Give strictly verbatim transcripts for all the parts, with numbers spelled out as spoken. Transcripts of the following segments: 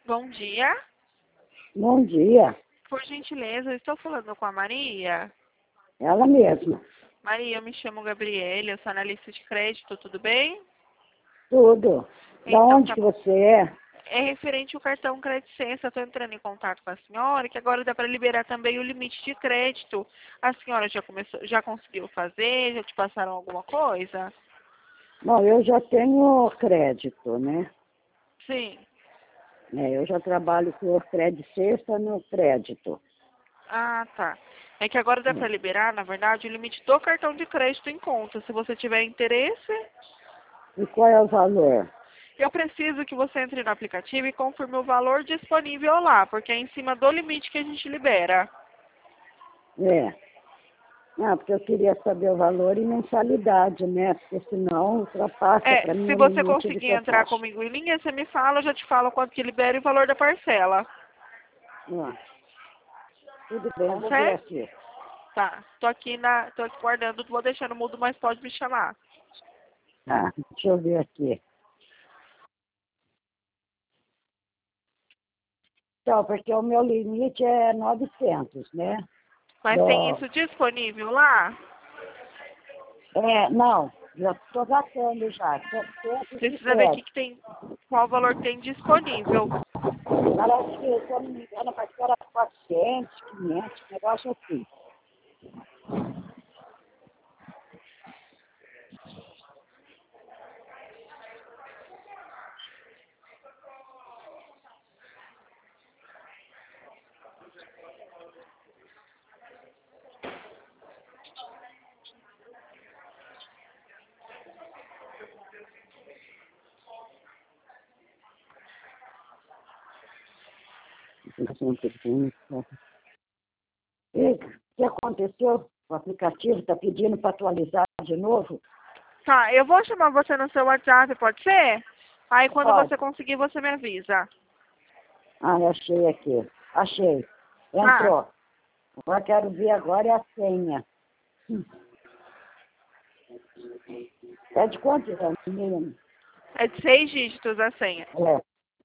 Bom dia. Bom dia, Por gentileza, eu estou falando com a Maria. ela mesma. Maria, eu me chamo Gabriele, eu sou analista de crédito, tudo bem? Tudo. Da Então, onde tá- que você é? é referente ao cartão Crédito Sensa. Estou entrando em contato com a senhora, que agora dá para liberar também o limite de crédito. A senhora já começou, já conseguiu fazer? Já te passaram alguma coisa? Bom, eu já tenho crédito, né? Sim. É, eu já trabalho com o crédito sexta no crédito. Ah, tá. É que agora dá para É. liberar, na verdade, o limite do cartão de crédito em conta. Se você tiver interesse, E qual é o valor? eu preciso que você entre no aplicativo e confirme o valor disponível lá, porque é em cima do limite que a gente libera. É. Ah, porque eu queria saber o valor e mensalidade, né? Porque senão ultrapassa É, para mim se o você limite do conseguir que eu entrar posso. comigo em linha, você me fala, eu já te falo quanto que libera e o valor da parcela. Ah, tudo bem, eu vou ver Consegue? aqui. Tá. Tô aqui na, tô aqui guardando, vou deixar no mudo, mas pode me chamar. Ah, deixa eu ver aqui. Então, porque o meu limite é novecentos, né? Mas tem Do, isso disponível lá? É, não, já estou gastando já, Precisa ver o que setecentos e sete. que tem, qual valor tem disponível. Parece que, se eu não me engano, parece que era quatrocentos, quinhentos, um negócio assim. E o que aconteceu? O aplicativo está pedindo para atualizar de novo? Tá, eu vou chamar você no seu WhatsApp, pode ser? Aí quando Pode. você conseguir, você me avisa. Ah, eu achei aqui. Achei. Tá. Entrou. Agora quero ver agora é a senha. Hum. É de quantos anos, menino? É de seis dígitos a senha. É.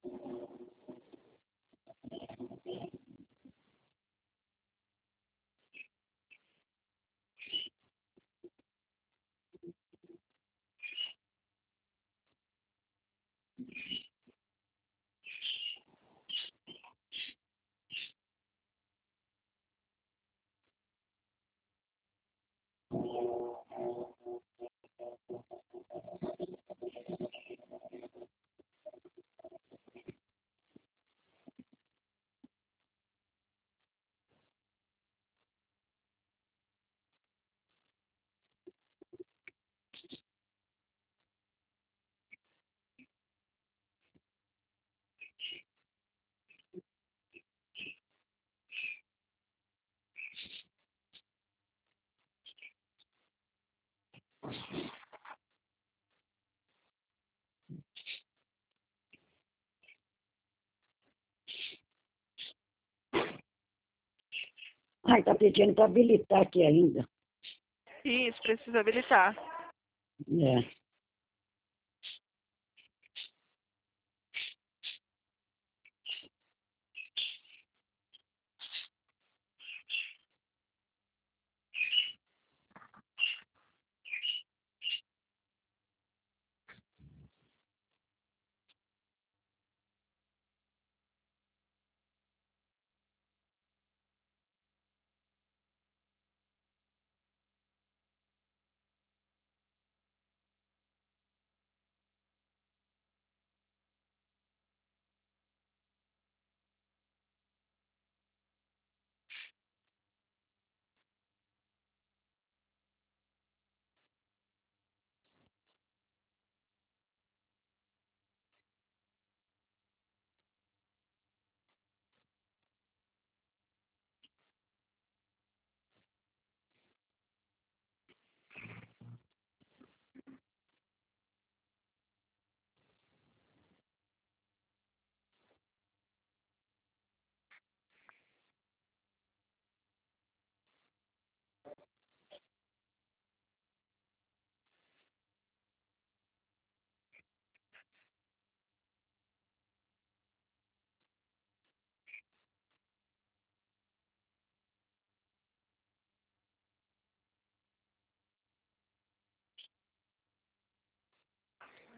Ai, está pedindo para habilitar aqui ainda. Isso, precisa habilitar. É.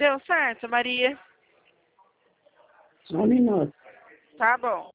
Deu certo, Maria? Só um minuto. Tá bom.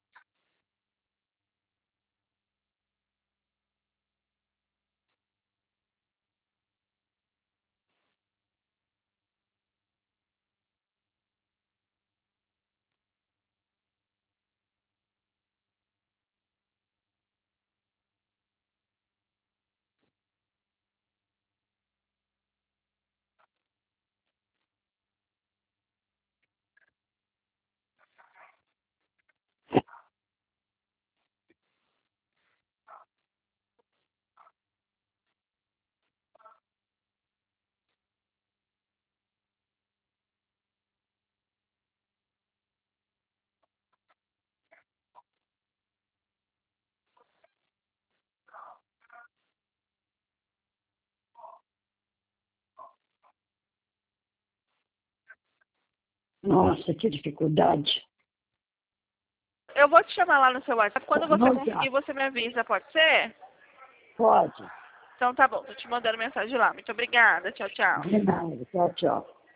Nossa, que dificuldade. Eu vou te chamar lá no seu WhatsApp. Quando você Vamos lá. conseguir, você me avisa, pode ser? Pode. Então tá bom, tô te mandando mensagem lá. Muito obrigada. Tchau, tchau. De nada. Tchau, tchau.